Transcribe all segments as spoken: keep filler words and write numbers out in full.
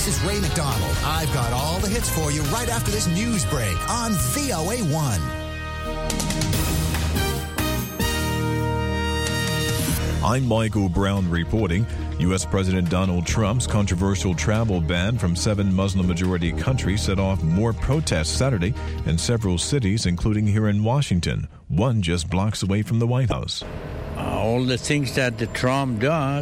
is Ray McDonald. I've got all the hits for you right after this news break on V O A one. I'm Michael Brown reporting. U S. President Donald Trump's controversial travel ban from seven Muslim-majority countries set off more protests Saturday in several cities, including here in Washington, one just blocks away from the White House. Uh, all the things that the Trump does,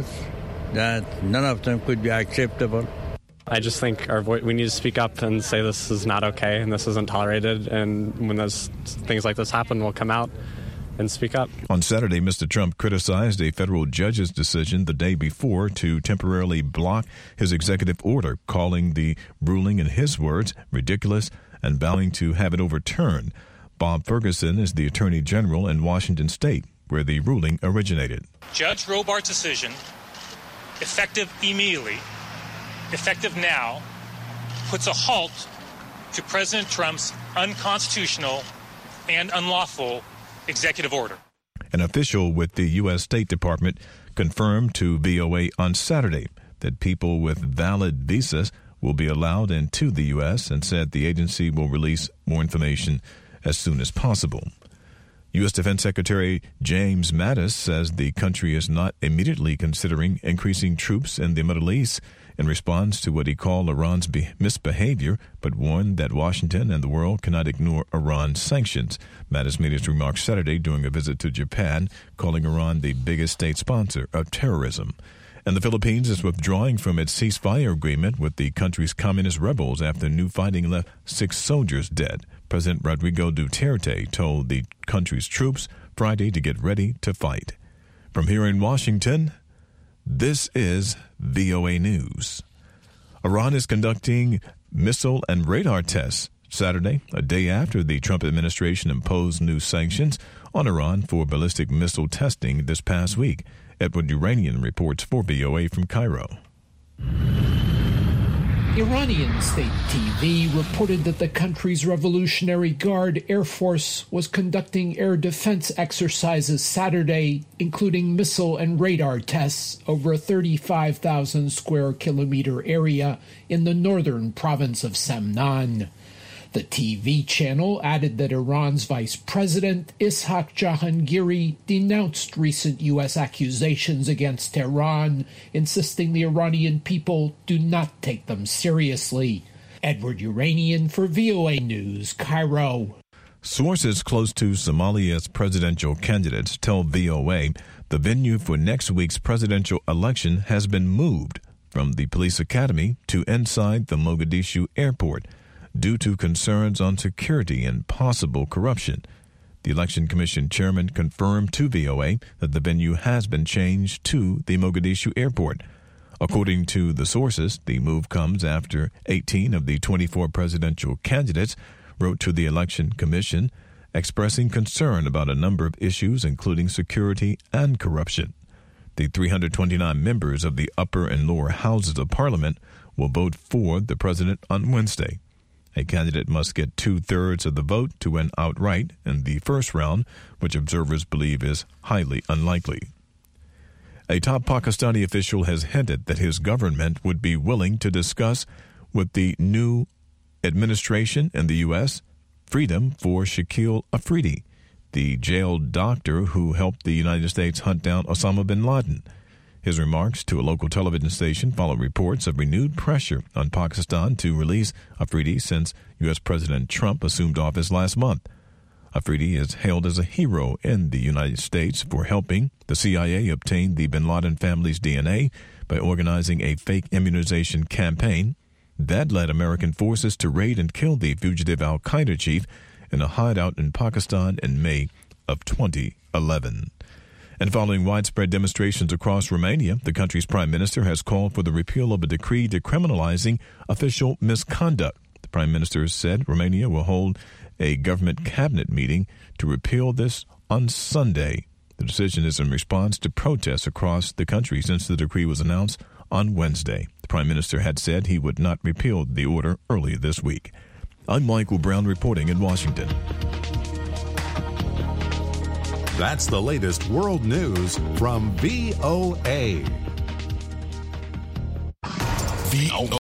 that none of them could be acceptable. I just think our vo- we need to speak up and say this is not okay and this isn't tolerated, and when those things like this happen, we'll come out and speak up. On Saturday, Mister Trump criticized a federal judge's decision the day before to temporarily block his executive order, calling the ruling, in his words, ridiculous and vowing to have it overturned. Bob Ferguson is the Attorney General in Washington State, where the ruling originated. Judge Robart's decision, effective immediately, effective now, puts a halt to President Trump's unconstitutional and unlawful executive order. An official with the U S. State Department confirmed to V O A on Saturday that people with valid visas will be allowed into the U S and said the agency will release more information as soon as possible. U S. Defense Secretary James Mattis says the country is not immediately considering increasing troops in the Middle East in response to what he called Iran's be- misbehavior, but warned that Washington and the world cannot ignore Iran's sanctions. Mattis made his remarks Saturday during a visit to Japan, calling Iran the biggest state sponsor of terrorism. And the Philippines is withdrawing from its ceasefire agreement with the country's communist rebels after new fighting left six soldiers dead. President Rodrigo Duterte told the country's troops Friday to get ready to fight. From here in Washington, this is V O A News. Iran is conducting missile and radar tests Saturday, a day after the Trump administration imposed new sanctions on Iran for ballistic missile testing this past week. Edward Uranian reports for V O A from Cairo. Iranian state T V reported that the country's Revolutionary Guard Air Force was conducting air defense exercises Saturday, including missile and radar tests over a thirty-five thousand square kilometer area in the northern province of Semnan. The T V channel added that Iran's Vice President Ishaq Jahangiri denounced recent U S accusations against Tehran, insisting the Iranian people do not take them seriously. Edward Uranian for V O A News, Cairo. Sources close to Somalia's presidential candidates tell V O A the venue for next week's presidential election has been moved from the police academy to inside the Mogadishu airport, due to concerns on security and possible corruption. The Election Commission chairman confirmed to V O A that the venue has been changed to the Mogadishu airport. According to the sources, the move comes after eighteen of the twenty-four presidential candidates wrote to the Election Commission expressing concern about a number of issues, including security and corruption. The three hundred twenty-nine members of the upper and lower houses of Parliament will vote for the president on Wednesday. A candidate must get two-thirds of the vote to win outright in the first round, which observers believe is highly unlikely. A top Pakistani official has hinted that his government would be willing to discuss with the new administration in the U S freedom for Shakil Afridi, the jailed doctor who helped the United States hunt down Osama bin Laden. His remarks to a local television station follow reports of renewed pressure on Pakistan to release Afridi since U S. President Trump assumed office last month. Afridi is hailed as a hero in the United States for helping the C I A obtain the bin Laden family's D N A by organizing a fake immunization campaign that led American forces to raid and kill the fugitive al-Qaeda chief in a hideout in Pakistan in May of twenty eleven. And following widespread demonstrations across Romania, the country's prime minister has called for the repeal of a decree decriminalizing official misconduct. The prime minister said Romania will hold a government cabinet meeting to repeal this on Sunday. The decision is in response to protests across the country since the decree was announced on Wednesday. The prime minister had said he would not repeal the order earlier this week. I'm Michael Brown reporting in Washington. That's the latest world news from V O A. V O A.